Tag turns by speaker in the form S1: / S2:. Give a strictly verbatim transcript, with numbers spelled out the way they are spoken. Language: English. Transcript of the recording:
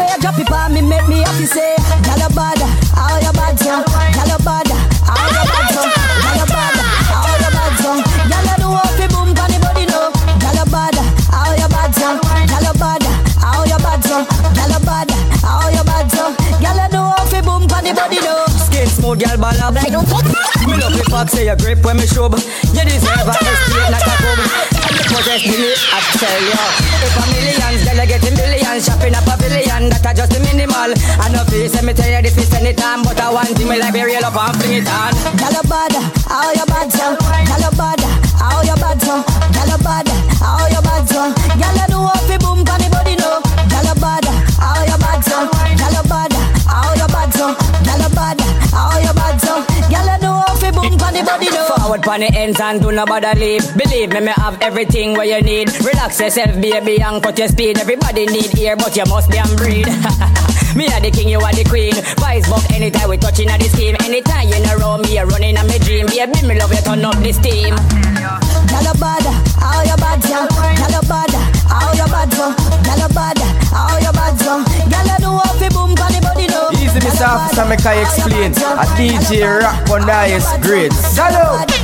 S1: way you drop it on me make me happy say, gyal a bad, how you bad so? Gyal a bad, how you bad so? Gyal a bad, how you bad so? Gyal a do up the boom pon the body no. Gyal a bad, how you bad so? Gyal a bad, how you bad so? Gyal a bad, how you bad so? Gyal a do up the boom pon the body no.
S2: Skin smooth, gyal ball up. Me love the fox say you grip when me show. You deserve a estate like a club. And the protest me, I tell you. If a millions, gyal a getting billions, shopping a pavilion, that a just the minimal. I know face me tell you this is anytime, but I want to me like be real up and fling it on.
S1: Gyal a bad, how you bad so? Gyal a bad, how you bad so? Gyal a bad, how you bad so? Gyal a do up the boom pon the body no. Gyal a bad, how you bad so? Gyal a bad, how you bad so? Gyal a bad, how you bad so? Gyal a do up the boom pon the body no.
S2: Forward pon the ends and do nobody leave. Believe me, me have everything where you need. Relax yourself, baby, and cut your speed. Everybody need ear, but you must damn breed. Me are the king, you are the queen. Vice buck anytime we touching at the scheme. Anytime you in a row, me a running on my dream. Baby, me love you, turn up this team.
S1: Gyal a bad, how you bad so? Gyal a bad, how you bad so? Gyal a bad, how you bad so? Gyal a do up the boom pon the body no.
S3: Easy, Mister Officer, make I explain. A D J rock on the highest grade. Salute.